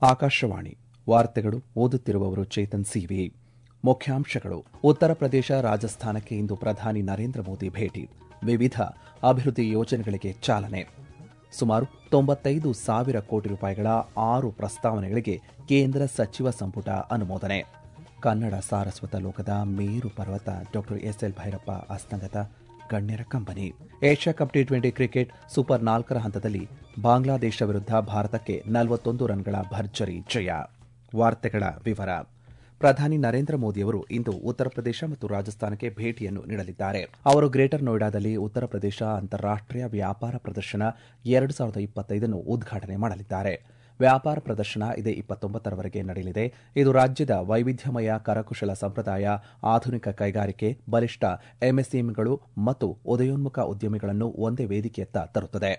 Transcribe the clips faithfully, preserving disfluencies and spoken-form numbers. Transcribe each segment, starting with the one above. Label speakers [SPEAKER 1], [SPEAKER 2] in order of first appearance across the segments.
[SPEAKER 1] ಆಕಾಶವಾಣಿ ವಾರ್ತೆಗಳು ಓದುತ್ತಿರುವವರು ಚೇತನ್ ಸಿವಿ. ಮುಖ್ಯಾಂಶಗಳು. ಉತ್ತರ ಪ್ರದೇಶ ರಾಜಸ್ಥಾನಕ್ಕೆ ಇಂದು ಪ್ರಧಾನಿ ನರೇಂದ್ರ ಮೋದಿ ಭೇಟಿ. ವಿವಿಧ ಅಭಿವೃದ್ಧಿ ಯೋಜನೆಗಳಿಗೆ ಚಾಲನೆ. ಸುಮಾರು ತೊಂಬತ್ತೈದು ಸಾವಿರ ಕೋಟಿ ರೂಪಾಯಿಗಳ ಆರು ಪ್ರಸ್ತಾವನೆಗಳಿಗೆ ಕೇಂದ್ರ ಸಚಿವ ಸಂಪುಟ ಅನುಮೋದನೆ. ಕನ್ನಡ ಸಾರಸ್ವತ ಲೋಕದ ಮೇರು ಪರ್ವತ ಡಾಕ್ಟರ್ ಎಸ್ ಎಲ್ ಭೈರಪ್ಪ ಅಸ್ತಂಗತ, ಗಣ್ಯರ ಕಂಬನಿ. Asia cup T twenty cricket super ನಾಲ್ಕರ ಹಂತದಲ್ಲಿ ಬಾಂಗ್ಲಾದೇಶ ವಿರುದ್ಧ ಭಾರತಕ್ಕೆ ನಲವತ್ತೊಂದು ರನ್ಗಳ ಭರ್ಜರಿ ಜಯ. ವಾರ್ತೆಗಳ ವಿವರ. ಪ್ರಧಾನಿ ನರೇಂದ್ರ ಮೋದಿಯವರು ಇಂದು ಉತ್ತರ ಪ್ರದೇಶ ಮತ್ತು ರಾಜಸ್ಥಾನಕ್ಕೆ ಭೇಟಿಯನ್ನು ನೀಡಲಿದ್ದಾರೆ. ಅವರು ಗ್ರೇಟರ್ ನೋಯ್ಡಾದಲ್ಲಿ ಉತ್ತರ ಪ್ರದೇಶ ಅಂತಾರಾಷ್ಟೀಯ ವ್ಯಾಪಾರ ಪ್ರದರ್ಶನ ಎರಡು ಸಾವಿರದ ಇಪ್ಪತ್ತೈದನ್ನು ಉದ್ಘಾಟನೆ ಮಾಡಲಿದ್ದಾರೆ. ವ್ಯಾಪಾರ ಪ್ರದರ್ಶನ ಇದೇ ಇಪ್ಪತ್ತೊಂಬತ್ತರವರೆಗೆ ನಡೆಯಲಿದೆ. ಇದು ರಾಜ್ಯದ ವೈವಿಧ್ಯಮಯ ಕರಕುಶಲ ಸಂಪ್ರದಾಯ, ಆಧುನಿಕ ಕೈಗಾರಿಕೆ, ಬಲಿಷ್ಠ ಎಂಎಸ್ಎಂಇಗಳು ಮತ್ತು ಉದಯೋನ್ಮುಖ ಉದ್ಯಮಿಗಳನ್ನು ಒಂದೇ ವೇದಿಕೆಯತ್ತ ತರುತ್ತದೆ.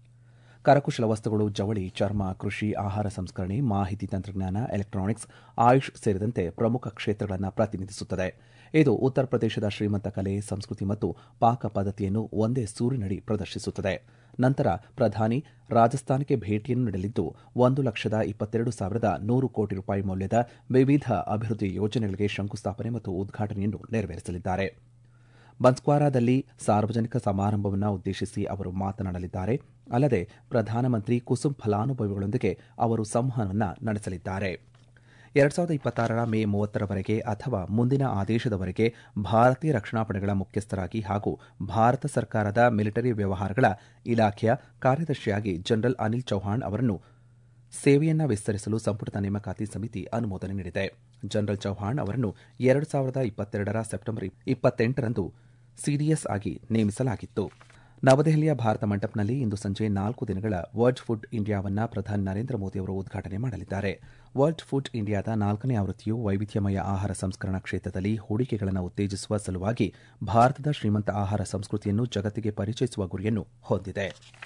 [SPEAKER 1] ಕರಕುಶಲ ವಸ್ತುಗಳು, ಜವಳಿ, ಚರ್ಮ, ಕೃಷಿ, ಆಹಾರ ಸಂಸ್ಕರಣೆ, ಮಾಹಿತಿ ತಂತ್ರಜ್ಞಾನ, ಎಲೆಕ್ಟ್ರಾನಿಕ್ಸ್, ಆಯುಷ್ ಸೇರಿದಂತೆ ಪ್ರಮುಖ ಕ್ಷೇತ್ರಗಳನ್ನು ಪ್ರತಿನಿಧಿಸುತ್ತದೆ. ಇದು ಉತ್ತರ ಪ್ರದೇಶದ ಶ್ರೀಮಂತ ಕಲೆ, ಸಂಸ್ಕೃತಿ ಮತ್ತು ಪಾಕ ಪದ್ಧತಿಯನ್ನು ಒಂದೇ ಸೂರಿನಡಿ ಪ್ರದರ್ಶಿಸುತ್ತದೆ. ನಂತರ ಪ್ರಧಾನಿ ರಾಜಸ್ಥಾನಕ್ಕೆ ಭೇಟಿಯನ್ನು ನೀಡಲಿದ್ದು, ಒಂದು ಲಕ್ಷದ ಇಪ್ಪತ್ತೆರಡು ಸಾವಿರದ ನೂರು ಕೋಟಿ ರೂಪಾಯಿ ಮೌಲ್ಯದ ವಿವಿಧ ಅಭಿವೃದ್ಧಿ ಯೋಜನೆಗಳಿಗೆ ಶಂಕುಸ್ಥಾಪನೆ ಮತ್ತು ಉದ್ಘಾಟನೆಯನ್ನು ನೆರವೇರಿಸಲಿದ್ದಾರೆ. ಬನ್ಸ್ವಾರಾದಲ್ಲಿ ಸಾರ್ವಜನಿಕ ಸಮಾರಂಭವನ್ನು ಉದ್ದೇಶಿಸಿ ಅವರು ಮಾತನಾಡಲಿದ್ದಾರೆ. ಅಲ್ಲದೆ ಪ್ರಧಾನಮಂತ್ರಿ ಕುಸುಮ್ ಫಲಾನುಭವಿಗಳೊಂದಿಗೆ ಅವರು ಸಂವಹನ ನಡೆಸಲಿದ್ದಾರೆ. ಎರಡ್ ಸಾವಿರದ ಇಪ್ಪತ್ತಾರರ ಮೇ ಮೂವತ್ತರವರೆಗೆ ಅಥವಾ ಮುಂದಿನ ಆದೇಶದವರೆಗೆ ಭಾರತೀಯ ರಕ್ಷಣಾ ಪಡೆಗಳ ಮುಖ್ಯಸ್ಥರಾಗಿ ಹಾಗೂ ಭಾರತ ಸರ್ಕಾರದ ಮಿಲಿಟರಿ ವ್ಯವಹಾರಗಳ ಇಲಾಖೆಯ ಕಾರ್ಯದರ್ಶಿಯಾಗಿ ಜನರಲ್ ಅನಿಲ್ ಚೌಹಾಣ್ ಅವರನ್ನು ಸೇವೆಯನ್ನ ವಿಸ್ತರಿಸಲು ಸಂಪುಟದ ನೇಮಕಾತಿ ಸಮಿತಿ ಅನುಮೋದನೆ ನೀಡಿದೆ. ಜನರಲ್ ಚೌಹಾಣ್ ಅವರನ್ನು ಎರಡು ಸಾವಿರದ ಇಪ್ಪತ್ತೆರಡರ ಸೆಪ್ಟೆಂಬರ್ ಇಪ್ಪತ್ತೆಂಟರಂದು ಸಿಡಿಎಸ್ ಆಗಿ ನೇಮಿಸಲಾಗಿತ್ತು. ನವದೆಹಲಿಯ ಭಾರತ ಮಂಟಪ್ನಲ್ಲಿ ಇಂದು ಸಂಜೆ ನಾಲ್ಕು ದಿನಗಳ ವರ್ಲ್ಡ್ ಫುಡ್ ಇಂಡಿಯಾವನ್ನು ಪ್ರಧಾನಿ ನರೇಂದ್ರ ಮೋದಿ ಅವರು ಉದ್ಘಾಟನೆ ಮಾಡಲಿದ್ದಾರೆ. ವರ್ಲ್ಡ್ ಫುಡ್ ಇಂಡಿಯಾದ ನಾಲ್ಕನೇ ಆವೃತ್ತಿಯು ವೈವಿಧ್ಯಮಯ ಆಹಾರ ಸಂಸ್ಕರಣಾ ಕ್ಷೇತ್ರದಲ್ಲಿ ಹೂಡಿಕೆಗಳನ್ನು ಉತ್ತೇಜಿಸುವ ಸಲುವಾಗಿ ಭಾರತದ ಶ್ರೀಮಂತ ಆಹಾರ ಸಂಸ್ಕೃತಿಯನ್ನು ಜಗತ್ತಿಗೆ ಪರಿಚಯಿಸುವ ಗುರಿಯನ್ನು ಹೊಂದಿದೆ.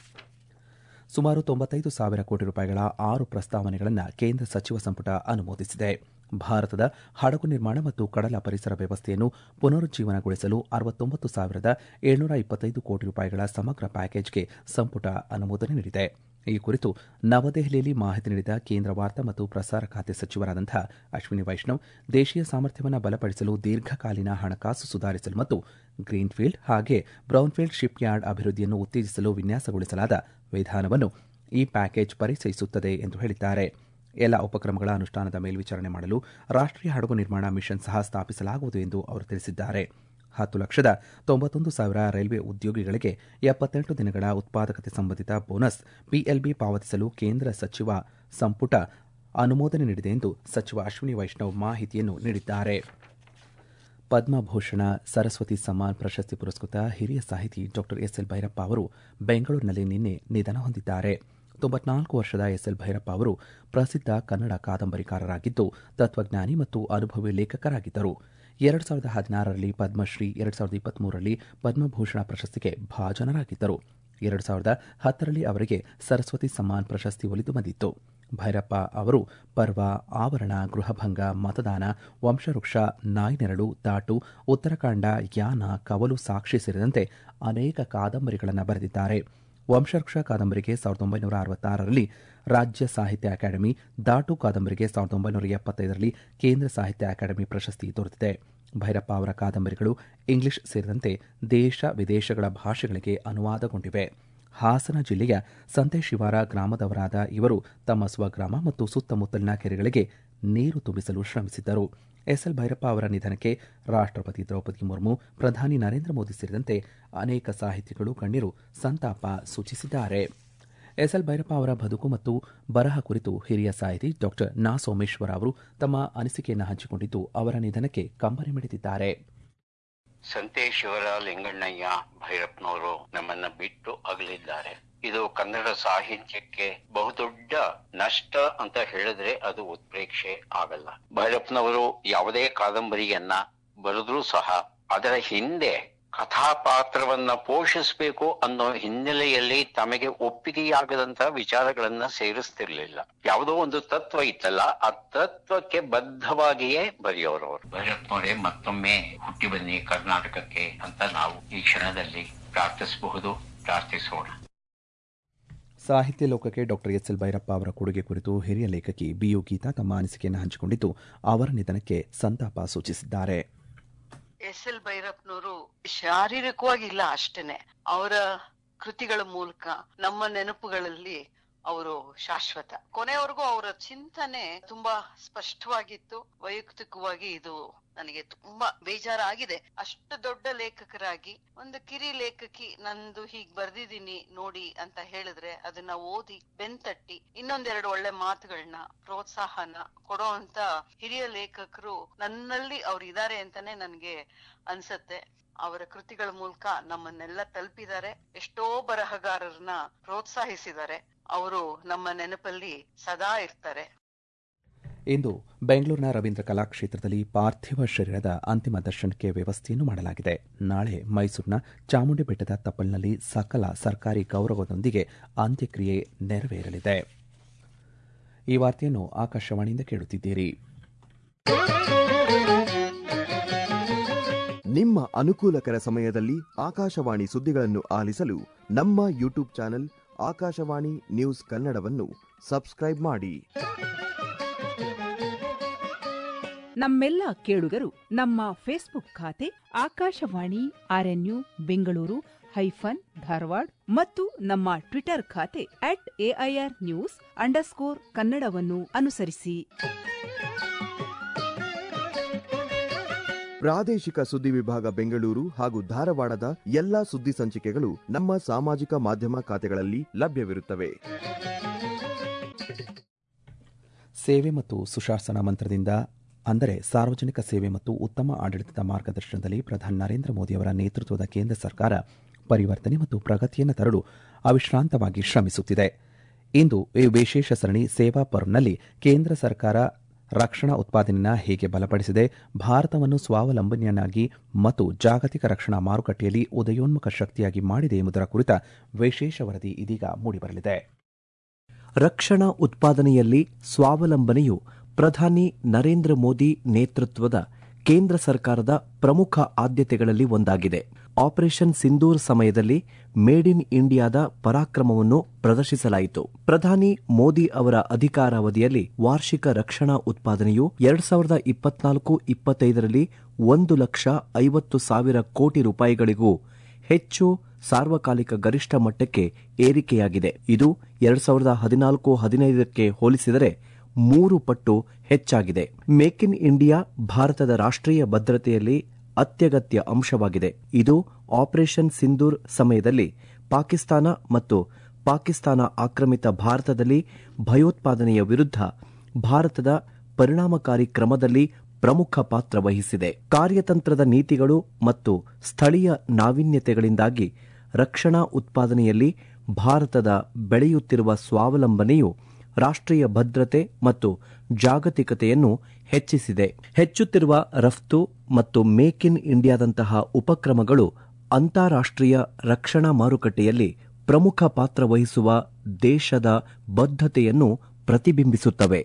[SPEAKER 1] ಸುಮಾರು ತೊಂಬತ್ತೈದು ಸಾವಿರ ಕೋಟಿ ರೂಪಾಯಿಗಳ ಆರು ಪ್ರಸ್ತಾವನೆಗಳನ್ನು ಕೇಂದ್ರ ಸಚಿವ ಸಂಪುಟ ಅನುಮೋದಿಸಿದೆ. ಭಾರತದ ಹಡಗು ನಿರ್ಮಾಣ ಮತ್ತು ಕಡಲ ಪರಿಸರ ವ್ಯವಸ್ಥೆಯನ್ನು ಪುನರುಜ್ಜೀವನಗೊಳಿಸಲು ಅರವತ್ತೊಂಬತ್ತು ಸಾವಿರದ ಏಳ್ನೂರ ಇಪ್ಪತ್ತೈದು ಕೋಟಿ ರೂಪಾಯಿಗಳ ಸಮಗ್ರ ಪ್ಯಾಕೇಜ್ಗೆ ಸಂಪುಟ ಅನುಮೋದನೆ ನೀಡಿದೆ. ಈ ಕುರಿತು ನವದೆಹಲಿಯಲ್ಲಿ ಮಾಹಿತಿ ನೀಡಿದ ಕೇಂದ್ರ ವಾರ್ತಾ ಮತ್ತು ಪ್ರಸಾರ ಖಾತೆ ಸಚಿವರಾದಂತಹ ಅಶ್ವಿನಿ ವೈಷ್ಣವ್, ದೇಶೀಯ ಸಾಮರ್ಥ್ಯವನ್ನು ಬಲಪಡಿಸಲು, ದೀರ್ಘಕಾಲೀನ ಹಣಕಾಸು ಸುಧಾರಿಸಲು ಮತ್ತು ಗ್ರೀನ್ಫೀಲ್ಡ್ ಹಾಗೆ ಬ್ರೌನ್ಫೀಲ್ಡ್ ಶಿಪ್ ಯಾರ್ಡ್ ಅಭಿವೃದ್ಧಿಯನ್ನು ಉತ್ತೇಜಿಸಲು ವಿನ್ಯಾಸಗೊಳಿಸಲಾದ ವಿಧಾನವನ್ನು ಈ ಪ್ಯಾಕೇಜ್ ಪರಿಚಯಿಸುತ್ತದೆ ಎಂದು ಹೇಳಿದ್ದಾರೆ. ಎಲ್ಲ ಉಪಕ್ರಮಗಳ ಅನುಷ್ಠಾನದ ಮೇಲ್ವಿಚಾರಣೆ ಮಾಡಲು ರಾಷ್ಟೀಯ ಹಡಗು ನಿರ್ಮಾಣ ಮಿಷನ್ ಸಹ ಸ್ಥಾಪಿಸಲಾಗುವುದು ಎಂದು ಅವರು ತಿಳಿಸಿದ್ದಾರೆ. ಹತ್ತು ಲಕ್ಷದ ತೊಂಬತ್ತೊಂದು ಸಾವಿರ ರೈಲ್ವೆ ಉದ್ಯೋಗಿಗಳಿಗೆ ಎಪ್ಪತ್ತೆಂಟು ದಿನಗಳ ಉತ್ಪಾದಕತೆ ಸಂಬಂಧಿತ ಬೋನಸ್ ಪಿಎಲ್ಬಿ ಪಾವತಿಸಲು ಕೇಂದ್ರ ಸಚಿವ ಸಂಪುಟ ಅನುಮೋದನೆ ನೀಡಿದೆ ಎಂದು ಸಚಿವ ಅಶ್ವಿನಿ ವೈಷ್ಣವ್ ಮಾಹಿತಿಯನ್ನು ನೀಡಿದ್ದಾರೆ. ಪದ್ಮಭೂಷಣ, ಸರಸ್ವತಿ ಸಮ್ಮಾನ್ ಪ್ರಶಸ್ತಿ ಪುರಸ್ಕೃತ ಹಿರಿಯ ಸಾಹಿತಿ ಡಾಕ್ಟರ್ ಎಸ್ ಎಲ್ ಭೈರಪ್ಪ ಅವರು ಬೆಂಗಳೂರಿನಲ್ಲಿ ನಿನ್ನೆ ನಿಧನ ಹೊಂದಿದ್ದಾರೆ. ತೊಂಬತ್ನಾಲ್ಕು ವರ್ಷದ ಎಸ್ ಎಲ್ ಭೈರಪ್ಪ ಅವರು ಪ್ರಸಿದ್ಧ ಕನ್ನಡ ಕಾದಂಬರಿಕಾರರಾಗಿದ್ದು, ತತ್ವಜ್ಞಾನಿ ಮತ್ತು ಅನುಭವಿ ಲೇಖಕರಾಗಿದ್ದರು. ಎರಡು ಸಾವಿರದ ಹದಿನಾರರಲ್ಲಿ ಪದ್ಮಶ್ರೀ, ಎರಡು ಸಾವಿರದ ಇಪ್ಪತ್ಮೂರರಲ್ಲಿ ಪದ್ಮಭೂಷಣ ಪ್ರಶಸ್ತಿಗೆ ಭಾಜನರಾಗಿದ್ದರು. ಎರಡು ಸಾವಿರದ ಹತ್ತರಲ್ಲಿ ಅವರಿಗೆ ಸರಸ್ವತಿ ಸಮ್ಮಾನ್ ಪ್ರಶಸ್ತಿ ಒಲಿದು ಬಂದಿತ್ತು. ಭೈರಪ್ಪ ಅವರು ಪರ್ವ, ಆವರಣ, ಗೃಹಭಂಗ, ಮತದಾನ, ವಂಶವೃಕ್ಷ, ನಾಯ್ನೆರಳು, ದಾಟು, ಉತ್ತರಾಖಂಡ, ಯಾನ, ಕವಲು, ಸಾಕ್ಷಿ ಸೇರಿದಂತೆ ಅನೇಕ ಕಾದಂಬರಿಗಳನ್ನು ಬರೆದಿದ್ದಾರೆ. ವಂಶವೃಕ್ಷ ಕಾದಂಬರಿಗೆ ಸಾವಿರದ ಒಂಬೈನೂರ ಅರವತ್ತಾರರಲ್ಲಿ ರಾಜ್ಯ ಸಾಹಿತ್ಯ ಅಕಾಡೆಮಿ, ದಾಟು ಕಾದಂಬರಿಗೆ ಸಾವಿರದ ಒಂಬೈನೂರ ಎಪ್ಪತ್ತೈದರಲ್ಲಿ ಕೇಂದ್ರ ಸಾಹಿತ್ಯ ಅಕಾಡೆಮಿ ಪ್ರಶಸ್ತಿ ದೊರೆತಿದೆ. ಭೈರಪ್ಪ ಅವರ ಕಾದಂಬರಿಗಳು ಇಂಗ್ಲಿಷ್ ಸೇರಿದಂತೆ ದೇಶ ವಿದೇಶಗಳ ಭಾಷೆಗಳಿಗೆ ಅನುವಾದಗೊಂಡಿವೆ. ಹಾಸನ ಜಿಲ್ಲೆಯ ಸಂತೆಶಿವಾರ ಗ್ರಾಮದವರಾದ ಇವರು ತಮ್ಮ ಸ್ವಗ್ರಾಮ ಮತ್ತು ಸುತ್ತಮುತ್ತಲಿನ ಕೆರೆಗಳಿಗೆ ನೀರು ತುಂಬಿಸಲು ಶ್ರಮಿಸಿದ್ದರು. ಎಸ್ ಎಲ್ ಭೈರಪ್ಪ ಅವರ ನಿಧನಕ್ಕೆ ರಾಷ್ಟಪತಿ ದ್ರೌಪದಿ ಮುರ್ಮು, ಪ್ರಧಾನಿ ನರೇಂದ್ರ ಮೋದಿ ಸೇರಿದಂತೆ ಅನೇಕ ಸಾಹಿತಿಗಳು, ಗಣ್ಯರು ಸಂತಾಪ ಸೂಚಿಸಿದ್ದಾರೆ. ಎಸ್ ಎಲ್ ಭೈರಪ್ಪ ಅವರ ಬದುಕು ಮತ್ತು ಬರಹ ಕುರಿತು ಹಿರಿಯ ಸಾಹಿತಿ ಡಾಕ್ಟರ್ ನಾ ಸೋಮೇಶ್ವರ ಅವರು ತಮ್ಮ ಅನಿಸಿಕೆಯನ್ನು ಹಂಚಿಕೊಂಡಿದ್ದು, ಅವರ ನಿಧನಕ್ಕೆ ಕಂಬನಿ ಮಿಡಿದಿದ್ದಾರೆ.
[SPEAKER 2] ಸಂತೇಶ್ವರ ಲಿಂಗಣ್ಣಯ್ಯ ಭೈರಪ್ಪನವರು ನಮ್ಮನ್ನ ಬಿಟ್ಟು ಅಗಲಿದ್ದಾರೆ. ಇದು ಕನ್ನಡ ಸಾಹಿತ್ಯಕ್ಕೆ ಬಹುದೊಡ್ಡ ನಷ್ಟ ಅಂತ ಹೇಳಿದ್ರೆ ಅದು ಉತ್ಪ್ರೇಕ್ಷೆ ಆಗಲ್ಲ. ಭೈರಪ್ಪನವರು ಯಾವುದೇ ಕಾದಂಬರಿಯನ್ನ ಬರೆದ್ರೂ ಸಹ ಅದರ ಹಿಂದೆ ಕಥಾಪಾತ್ರವನ್ನ ಪೋಷಿಸಬೇಕು ಅನ್ನೋ ಹಿನ್ನೆಲೆಯಲ್ಲಿ ತಮಗೆ ಒಪ್ಪಿಗೆಯಾಗದಂತಹ ವಿಚಾರಗಳನ್ನ ಸೇರಿಸ್ತಿರ್ಲಿಲ್ಲ. ಯಾವುದೋ ಒಂದು ತತ್ವ ಇತ್ತಲ್ಲ, ಆ ತತ್ವಕ್ಕೆ ಬದ್ಧವಾಗಿಯೇ ಬರೆಯೋರವರು. ಭೈರಪ್ಪನವರೇ ಮತ್ತೊಮ್ಮೆ ಹುಟ್ಟಿ ಬನ್ನಿ ಕರ್ನಾಟಕಕ್ಕೆ ಅಂತ ನಾವು ಈ ಕ್ಷಣದಲ್ಲಿ ಪ್ರಾರ್ಥಿಸಬಹುದು, ಪ್ರಾರ್ಥಿಸೋಣ.
[SPEAKER 1] ಸಾಹಿತ್ಯ ಲೋಕಕ್ಕೆ ಡಾಕ್ಟರ್ ಎಸ್ ಎಲ್ ಭೈರಪ್ಪ ಅವರ ಕೊಡುಗೆ ಕುರಿತು ಹಿರಿಯ ಲೇಖಕಿ ಬಿಯು ಗೀತಾ ತಮ್ಮ ಅನಿಸಿಕೆಯನ್ನು ಹಂಚಿಕೊಂಡಿದ್ದು ಅವರ ನಿಧನಕ್ಕೆ ಸಂತಾಪ ಸೂಚಿಸಿದ್ದಾರೆ.
[SPEAKER 3] ಎಸ್ ಎಲ್ ಭೈರಪ್ಪನವರು ಶಾರೀರಿಕವಾಗಿ ಇಲ್ಲ ಅಷ್ಟೇನೆ, ಅವರ ಕೃತಿಗಳ ಮೂಲಕ ನಮ್ಮ ನೆನಪುಗಳಲ್ಲಿ ಅವರು ಶಾಶ್ವತ. ಕೊನೆವರೆಗೂ ಅವರ ಚಿಂತನೆ ತುಂಬಾ ಸ್ಪಷ್ಟವಾಗಿತ್ತು. ವೈಯಕ್ತಿಕವಾಗಿ ಇದು ನನಗೆ ತುಂಬಾ ಬೇಜಾರಾಗಿದೆ. ಅಷ್ಟು ದೊಡ್ಡ ಲೇಖಕರಾಗಿ ಒಂದು ಕಿರಿ ಲೇಖಕಿ ನಂದು ಹೀಗ್ ಬರ್ದಿದ್ದೀನಿ ನೋಡಿ ಅಂತ ಹೇಳಿದ್ರೆ ಅದನ್ನ ಓದಿ ಬೆನ್ತಟ್ಟಿ ಇನ್ನೊಂದೆರಡು ಒಳ್ಳೆ ಮಾತುಗಳನ್ನ ಪ್ರೋತ್ಸಾಹನ ಕೊಡೋ ಅಂತ ಹಿರಿಯ ಲೇಖಕರು ನನ್ನಲ್ಲಿ ಅವ್ರು ಇದಾರೆ ಅಂತಾನೆ ನನ್ಗೆ ಅನ್ಸತ್ತೆ. ಅವರ ಕೃತಿಗಳ ಮೂಲಕ ನಮ್ಮನ್ನೆಲ್ಲ ತಲುಪಿದ್ದಾರೆ, ಎಷ್ಟೋ ಬರಹಗಾರರನ್ನ ಪ್ರೋತ್ಸಾಹಿಸಿದ್ದಾರೆ. ಅವರು ನಮ್ಮ ನೆನಪಲ್ಲಿ ಸದಾ ಇರ್ತಾರೆ.
[SPEAKER 1] ಇಂದು ಬೆಂಗಳೂರಿನ ರವೀಂದ್ರ ಕಲಾಕ್ಷೇತ್ರದಲ್ಲಿ ಪಾರ್ಥಿವ ಶರೀರದ ಅಂತಿಮ ದರ್ಶನಕ್ಕೆ ವ್ಯವಸ್ಥೆಯನ್ನು ಮಾಡಲಾಗಿದೆ. ನಾಳೆ ಮೈಸೂರಿನ ಚಾಮುಂಡಿ ಬೆಟ್ಟದ ತಪ್ಪಲಿನಲ್ಲಿ ಸಕಲ ಸರ್ಕಾರಿ ಗೌರವದೊಂದಿಗೆ ಅಂತ್ಯಕ್ರಿಯೆ ನೆರವೇರಲಿದೆ. ಈ ವಾರ್ತೆಯನ್ನು ಆಕಾಶವಾಣಿಯಿಂದ ಕೇಳುತ್ತಿದ್ದೀರಿ.
[SPEAKER 4] ನಿಮ್ಮ ಅನುಕೂಲಕರ ಸಮಯದಲ್ಲಿ ಆಕಾಶವಾಣಿ ಸುದ್ದಿಗಳನ್ನು ಆಲಿಸಲು ನಮ್ಮ ಯೂಟ್ಯೂಬ್ ಚಾನೆಲ್ ಆಕಾಶವಾಣಿ ನ್ಯೂಸ್ ಕನ್ನಡವನ್ನು ಸಬ್ಸ್ಕ್ರೈಬ್ ಮಾಡಿ.
[SPEAKER 5] ನಮ್ಮೆಲ್ಲ ಕೇಳುಗರು ನಮ್ಮ ಫೇಸ್ಬುಕ್ ಖಾತೆ ಆಕಾಶವಾಣಿ ಆರ್ಎನ್ಯು ಬೆಂಗಳೂರು ಹೈಫನ್ ಧಾರವಾಡ ಮತ್ತು ನಮ್ಮ ಟ್ವಿಟರ್ ಖಾತೆ ಅಟ್ ಎಐಆರ್ ನ್ಯೂಸ್ ಅಂಡರ್ಸ್ಕೋರ್ ಕನ್ನಡವನ್ನು ಅನುಸರಿಸಿ.
[SPEAKER 4] ಪ್ರಾದೇಶಿಕ ಸುದ್ದಿ ವಿಭಾಗ ಬೆಂಗಳೂರು ಹಾಗೂ ಧಾರವಾಡದ ಎಲ್ಲಾ ಸುದ್ದಿ ಸಂಚಿಕೆಗಳು ನಮ್ಮ ಸಾಮಾಜಿಕ ಮಾಧ್ಯಮ ಖಾತೆಗಳಲ್ಲಿ ಲಭ್ಯವಿರುತ್ತವೆ.
[SPEAKER 1] ಸೇವೆ ಮತ್ತು ಸುಶಾಸನ ಮಂತ್ರದಿಂದ ಅಂದರೆ ಸಾರ್ವಜನಿಕ ಸೇವೆ ಮತ್ತು ಉತ್ತಮ ಆಡಳಿತದ ಮಾರ್ಗದರ್ಶನದಲ್ಲಿ ಪ್ರಧಾನಿ ನರೇಂದ್ರ ಮೋದಿಯವರ ನೇತೃತ್ವದ ಕೇಂದ್ರ ಸರ್ಕಾರ ಪರಿವರ್ತನೆ ಮತ್ತು ಪ್ರಗತಿಯನ್ನು ತರಲು ಅವಿಶ್ರಾಂತವಾಗಿ ಶ್ರಮಿಸುತ್ತಿದೆ. ಇಂದು ಈ ವಿಶೇಷ ಸರಣಿ ಸೇವಾ ಪರ್ವ್ನಲ್ಲಿ ಕೇಂದ್ರ ಸರ್ಕಾರ ರಕ್ಷಣಾ ಉತ್ಪಾದನೆಯನ್ನು ಹೇಗೆ ಬಲಪಡಿಸಿದೆ, ಭಾರತವನ್ನು ಸ್ವಾವಲಂಬನೆಯನ್ನಾಗಿ ಮತ್ತು ಜಾಗತಿಕ ರಕ್ಷಣಾ ಮಾರುಕಟ್ಟೆಯಲ್ಲಿ ಉದಯೋನ್ಮುಖ ಶಕ್ತಿಯಾಗಿ ಮಾಡಿದೆ ಎಂಬುದರ ಕುರಿತ ವಿಶೇಷ ವರದಿ ಇದೀಗ ಮೂಡಿಬರಲಿದೆ.
[SPEAKER 6] ರಕ್ಷಣಾ ಉತ್ಪಾದನೆಯಲ್ಲಿ ಸ್ವಾವಲಂಬನೆಯು ಪ್ರಧಾನಿ ನರೇಂದ್ರ ಮೋದಿ ನೇತೃತ್ವದ ಕೇಂದ್ರ ಸರ್ಕಾರದ ಪ್ರಮುಖ ಆದ್ಯತೆಗಳಲ್ಲಿ ಒಂದಾಗಿದೆ. ಆಪರೇಷನ್ ಸಿಂಧೂರ್ ಸಮಯದಲ್ಲಿ ಮೇಡ್ ಇನ್ ಇಂಡಿಯಾದ ಪರಾಕ್ರಮವನ್ನು ಪ್ರದರ್ಶಿಸಲಾಯಿತು. ಪ್ರಧಾನಿ ಮೋದಿ ಅವರ ಅಧಿಕಾರಾವಧಿಯಲ್ಲಿ ವಾರ್ಷಿಕ ರಕ್ಷಣಾ ಉತ್ಪಾದನೆಯು ಎರಡ್ ಸಾವಿರದ ಇಪ್ಪತ್ನಾಲ್ಕು ಇಪ್ಪತ್ತೈದರಲ್ಲಿ ಒಂದು ಲಕ್ಷ ಐವತ್ತು ಸಾವಿರ ಕೋಟಿ ರೂಪಾಯಿಗಳಿಗೂ ಹೆಚ್ಚು ಸಾರ್ವಕಾಲಿಕ ಗರಿಷ್ಠ ಮಟ್ಟಕ್ಕೆ ಏರಿಕೆಯಾಗಿದೆ. ಇದು ಎರಡ್ ಸಾವಿರದ ಹದಿನಾಲ್ಕು ಹದಿನೈದಕ್ಕೆ ಹೋಲಿಸಿದರೆ ಮೂರು ಪಟ್ಟು ಹೆಚ್ಚಾಗಿದೆ. ಮೇಕ್ ಇನ್ ಇಂಡಿಯಾ ಭಾರತದ ರಾಷ್ಟ್ರೀಯ ಭದ್ರತೆಯಲ್ಲಿ ಅತ್ಯಗತ್ಯ ಅಂಶವಾಗಿದೆ. ಇದು ಆಪರೇಷನ್ ಸಿಂಧೂರ್ ಸಮಯದಲ್ಲಿ ಪಾಕಿಸ್ತಾನ ಮತ್ತು ಪಾಕಿಸ್ತಾನ ಆಕ್ರಮಿತ ಭಾರತದಲ್ಲಿ ಭಯೋತ್ಪಾದನೆಯ ವಿರುದ್ಧ ಭಾರತದ ಪರಿಣಾಮಕಾರಿ ಕ್ರಮದಲ್ಲಿ ಪ್ರಮುಖ ಪಾತ್ರ ವಹಿಸಿದೆ. ಕಾರ್ಯತಂತ್ರದ ನೀತಿಗಳು ಮತ್ತು ಸ್ಥಳೀಯ ನಾವೀನ್ಯತೆಗಳಿಂದಾಗಿ ರಕ್ಷಣಾ ಉತ್ಪಾದನೆಯಲ್ಲಿ ಭಾರತದ ಬೆಳೆಯುತ್ತಿರುವ ಸ್ವಾವಲಂಬನೆಯು ರಾಷ್ಟ್ರೀಯ ಭದ್ರತೆ ಮತ್ತು ಜಾಗತಿಕತೆಯನ್ನು ಹೆಚ್ಚಿಸಿದೆ. ಹೆಚ್ಚುತ್ತಿರುವ ರಫ್ತು ಮತ್ತು ಮೇಕ್ ಇನ್ ಇಂಡಿಯಾದಂತಹ ಉಪಕ್ರಮಗಳು ಅಂತಾರಾಷ್ಟ್ರೀಯ ರಕ್ಷಣಾ ಮಾರುಕಟ್ಟೆಯಲ್ಲಿ ಪ್ರಮುಖ ಪಾತ್ರ ವಹಿಸುವ ದೇಶದ ಬದ್ಧತೆಯನ್ನು ಪ್ರತಿಬಿಂಬಿಸುತ್ತವೆ.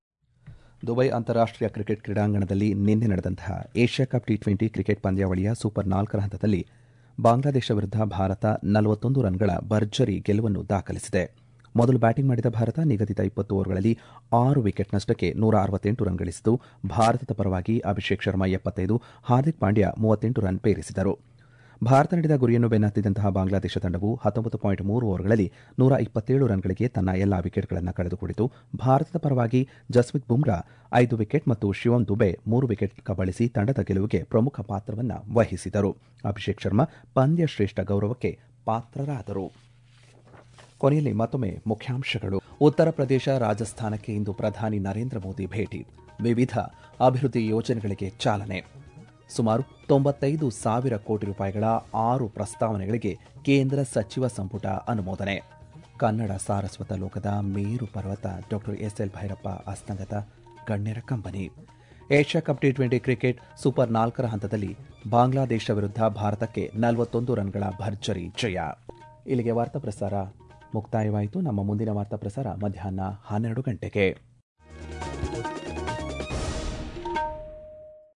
[SPEAKER 1] ದುಬೈ ಅಂತಾರಾಷ್ಟ್ರೀಯ ಕ್ರಿಕೆಟ್ ಕ್ರೀಡಾಂಗಣದಲ್ಲಿ ನಿನ್ನೆ ನಡೆದಂತಹ Asia cup T twenty cricket ಪಂದ್ಯಾವಳಿಯ ಸೂಪರ್ ನಾಲ್ಕರ ಹಂತದಲ್ಲಿ ಬಾಂಗ್ಲಾದೇಶ ವಿರುದ್ಧ ಭಾರತ ನಲವತ್ತೊಂದು ರನ್ಗಳ ಭರ್ಜರಿ ಗೆಲುವನ್ನು ದಾಖಲಿಸಿದೆ. ಮೊದಲು ಬ್ಯಾಟಿಂಗ್ ಮಾಡಿದ ಭಾರತ ನಿಗದಿತ ಇಪ್ಪತ್ತು ಓವರ್ಗಳಲ್ಲಿ ಆರು ವಿಕೆಟ್ ನಷ್ಟಕ್ಕೆ ನೂರ ಅರವತ್ತೆಂಟು ರನ್ ಗಳಿಸಿತು. ಭಾರತದ ಪರವಾಗಿ ಅಭಿಷೇಕ್ ಶರ್ಮಾ ಎಪ್ಪತ್ತೈದು, ಹಾರ್ದಿಕ್ ಪಾಂಡ್ಯ ಮೂವತ್ತೆಂಟು ರನ್ ಪೇರಿಸಿದರು. ಭಾರತ ನೀಡಿದ ಗುರಿಯನ್ನು ಬೆನ್ನತ್ತಿದಂತಹ ಬಾಂಗ್ಲಾದೇಶ ತಂಡವು ಹತ್ತೊಂಬತ್ತು ಪಾಯಿಂಟ್ ಮೂರು ಓವರ್ಗಳಲ್ಲಿ ನೂರ ಇಪ್ಪತ್ತೇಳು ರನ್ಗಳಿಗೆ ತನ್ನ ಎಲ್ಲಾ ವಿಕೆಟ್ಗಳನ್ನು ಕಳೆದುಕೊಂಡಿತು. ಭಾರತದ ಪರವಾಗಿ ಜಸ್ಮಿತ್ ಬುಮ್ರಾ ಐದು ವಿಕೆಟ್ ಮತ್ತು ಶಿವಂ ದುಬೆ ಮೂರು ವಿಕೆಟ್ ಕಬಳಿಸಿ ತಂಡದ ಗೆಲುವಿಗೆ ಪ್ರಮುಖ ಪಾತ್ರವನ್ನು ವಹಿಸಿದರು. ಅಭಿಷೇಕ್ ಶರ್ಮಾ ಪಂದ್ಯ ಶ್ರೇಷ್ಠ ಗೌರವಕ್ಕೆ ಪಾತ್ರರಾದರು. ಕೊನೆಯಲ್ಲಿ ಮತ್ತೊಮ್ಮೆ ಮುಖ್ಯಾಂಶಗಳು. ಉತ್ತರ ಪ್ರದೇಶ ರಾಜಸ್ಥಾನಕ್ಕೆ ಇಂದು ಪ್ರಧಾನಿ ನರೇಂದ್ರ ಮೋದಿ ಭೇಟಿ, ವಿವಿಧ ಅಭಿವೃದ್ಧಿ ಯೋಜನೆಗಳಿಗೆ ಚಾಲನೆ. ಸುಮಾರು ತೊಂಬತ್ತೈದು ಸಾವಿರ ಕೋಟಿ ರೂಪಾಯಿಗಳ ಆರು ಪ್ರಸ್ತಾವನೆಗಳಿಗೆ ಕೇಂದ್ರ ಸಚಿವ ಸಂಪುಟ ಅನುಮೋದನೆ. ಕನ್ನಡ ಸಾರಸ್ವತ ಲೋಕದ ಮೇರು ಪರ್ವತ ಡಾಕ್ಟರ್ ಎಸ್ ಎಲ್ ಭೈರಪ್ಪ ಅಸ್ತಂಗತ, ಗಣ್ಯರ ಕಂಬನಿ. Asia cup T twenty cricket super ನಾಲ್ಕರ ಹಂತದಲ್ಲಿ ಬಾಂಗ್ಲಾದೇಶ ವಿರುದ್ಧ ಭಾರತಕ್ಕೆ ನಲವತ್ತೊಂದು ರನ್ಗಳ ಭರ್ಜರಿ ಜಯ. ಇಲ್ಲಿಗೆ ವಾರ್ತಾ ಪ್ರಸಾರ ಮುಕ್ತಾಯವಾಯಿತು. ನಮ್ಮ ಮುಂದಿನ ವಾರ್ತಾ ಪ್ರಸಾರ ಮಧ್ಯಾಹ್ನ ಹನ್ನೆರಡು ಗಂಟೆಗೆ.